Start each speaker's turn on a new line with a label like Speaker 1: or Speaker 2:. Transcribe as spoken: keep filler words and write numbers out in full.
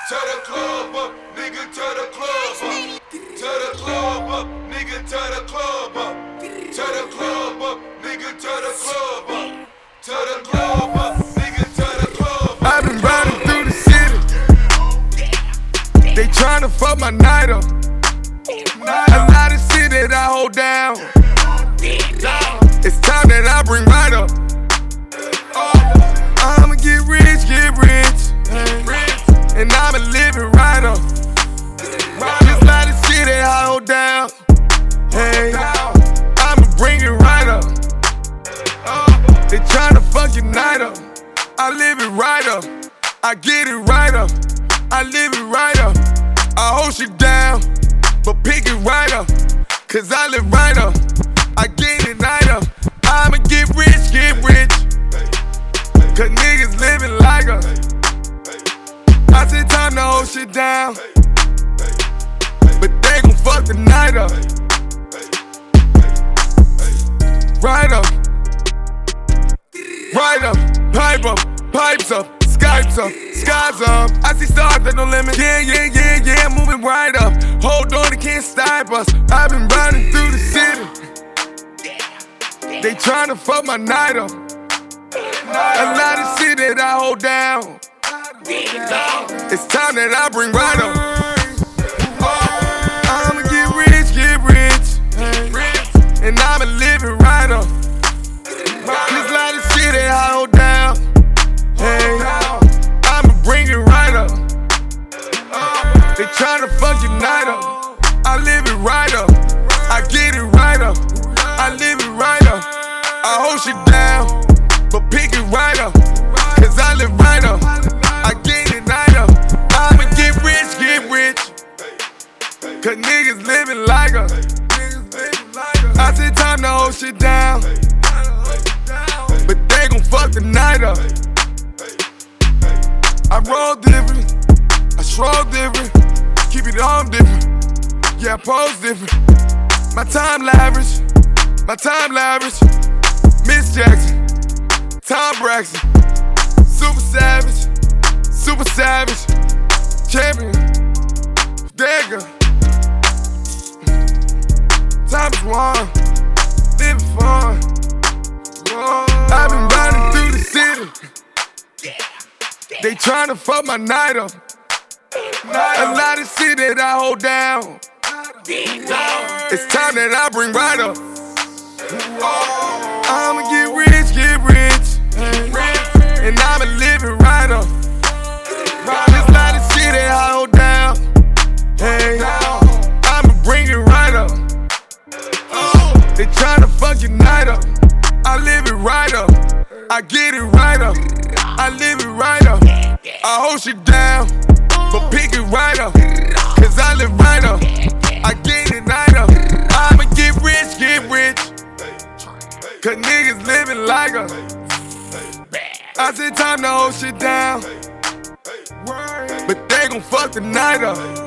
Speaker 1: Turn the club up, nigga, turn the club up. Turn the club up, nigga, turn the club up. Turn the club up, nigga, turn the club up. Turn the club up, nigga, turn the club up.
Speaker 2: I've been riding through the city. They tryna fuck my night up. A lot of shit that I hold down. It's time that I bring right up. I'ma get rich, get rich. And I'ma live it right up. Just lot of shit that I hold down. Hey, I'ma bring it right up. They tryna fuck your night up. I live it right up. I get it right up. I live it right up. I hold shit down, but pick it right up. Cause I live right up. I get it right up. I'ma get rich, get rich. Cause niggas living like us. I said time to hold shit down, but they gon' fuck the night up. Right up, right up, pipe up, pipes up, Skypes up, skies up. I see stars that no limit. Yeah, yeah, yeah, yeah, moving right up. Hold on, they can't stop us. I've been riding through the city. They tryna fuck my night up. A lot of shit that I hold down. It's time that I bring right up. I'ma get rich, get rich. And I'ma live it right up. There's a lot of shit that I hold down. Hey, I'ma bring it right up. They tryna fuck your night up. I live it right up. I get it right up. I live it right up. I hold shit down, but pick it right up. Cause I live right up. I get it right up. I'ma get rich, get rich. Cause niggas living like us. I said time to hold shit down, but they gon' fuck the night up. I roll different, I stroll different, keep it on different. Yeah, I pose different. My time lavish, my time lavish. Miss Jackson, Tom Braxton, super savage, super savage, champion, Dagger. Time is one, living fun. I've been riding through the city. They tryna fuck my night up. A lot of shit that I hold down. It's time that I bring right up. I'ma get rich, get rich. And I'ma live it right up. There's a lot of shit that I hold down. Hey, I'ma bring it right up. They tryna fuck your night up. I live it right up. I get it right up. I live it right up. I hold shit down, but pick it right up. Cause I live right up. I get it right up. I'ma get rich, get rich. Cause niggas living like us. I said time to hold shit down, but they gon' fuck the night up.